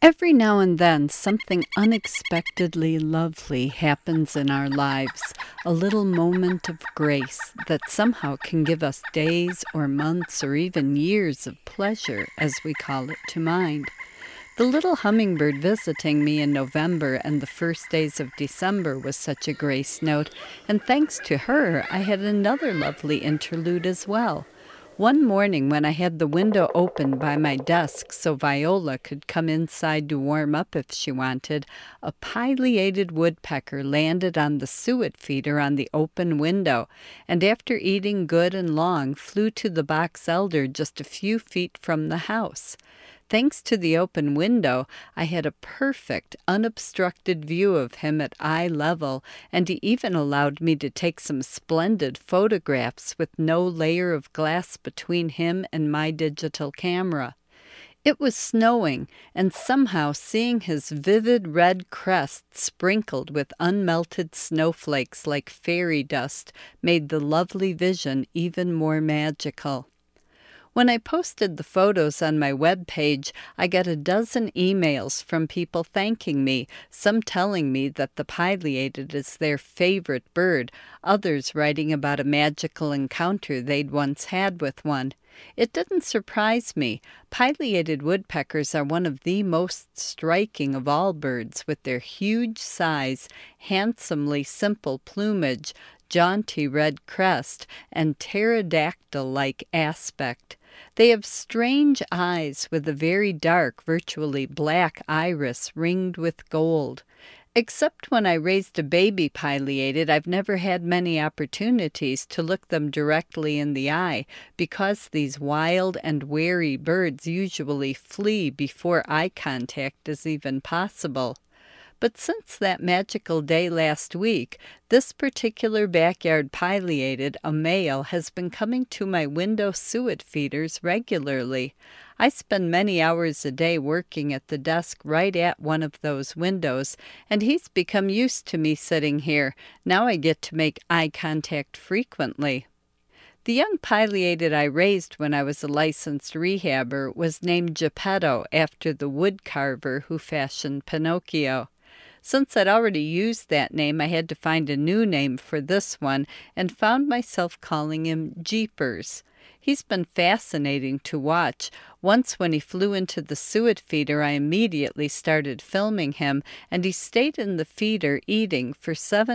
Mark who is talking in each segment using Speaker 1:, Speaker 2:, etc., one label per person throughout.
Speaker 1: Every now and then, something unexpectedly lovely happens in our lives, a little moment of grace that somehow can give us days or months or even years of pleasure, as we call it, to mind. The little hummingbird visiting me in November and the first days of December was such a grace note, and thanks to her, I had another lovely interlude as well. One morning, when I had the window open by my desk so Viola could come inside to warm up if she wanted, a pileated woodpecker landed on the suet feeder on the open window, and after eating good and long, flew to the box elder just a few feet from the house. Thanks to the open window, I had a perfect, unobstructed view of him at eye level, and he even allowed me to take some splendid photographs with no layer of glass between him and my digital camera. It was snowing, and somehow seeing his vivid red crest sprinkled with unmelted snowflakes like fairy dust made the lovely vision even more magical. When I posted the photos on my webpage, I got a dozen emails from people thanking me, some telling me that the pileated is their favorite bird, others writing about a magical encounter they'd once had with one. It didn't surprise me. Pileated woodpeckers are one of the most striking of all birds, with their huge size, handsomely simple plumage, jaunty red crest, and pterodactyl-like aspect. They have strange eyes with a very dark, virtually black iris ringed with gold. Except when I raised a baby pileated, I've never had many opportunities to look them directly in the eye, because these wild and wary birds usually flee before eye contact is even possible. But since that magical day last week, this particular backyard pileated, a male, has been coming to my window suet feeders regularly. I spend many hours a day working at the desk right at one of those windows, and he's become used to me sitting here. Now I get to make eye contact frequently. The young pileated I raised when I was a licensed rehabber was named Geppetto, after the wood carver who fashioned Pinocchio. Since I'd already used that name, I had to find a new name for this one, and found myself calling him Jeepers. He's been fascinating to watch. Once when he flew into the suet feeder, I immediately started filming him, and he stayed in the feeder eating for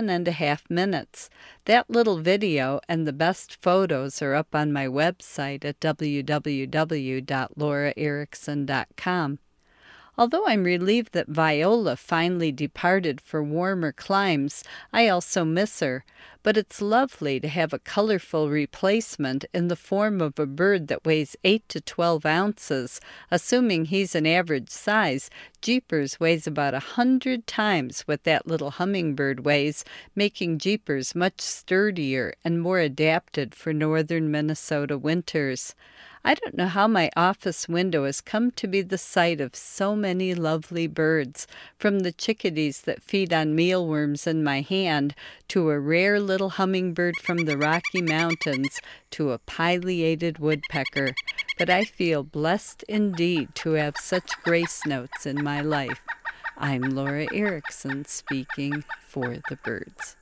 Speaker 1: 7.5 minutes. That little video and the best photos are up on my website at www.lauraerickson.com. Although I'm relieved that Viola finally departed for warmer climes, I also miss her. But it's lovely to have a colorful replacement in the form of a bird that weighs 8 to 12 ounces. Assuming he's an average size, Jeepers weighs about 100 times what that little hummingbird weighs, making Jeepers much sturdier and more adapted for northern Minnesota winters. I don't know how my office window has come to be the site of so many lovely birds, from the chickadees that feed on mealworms in my hand, to a rare little hummingbird from the Rocky Mountains, to a pileated woodpecker. But I feel blessed indeed to have such grace notes in my life. I'm Laura Erickson, speaking for the birds.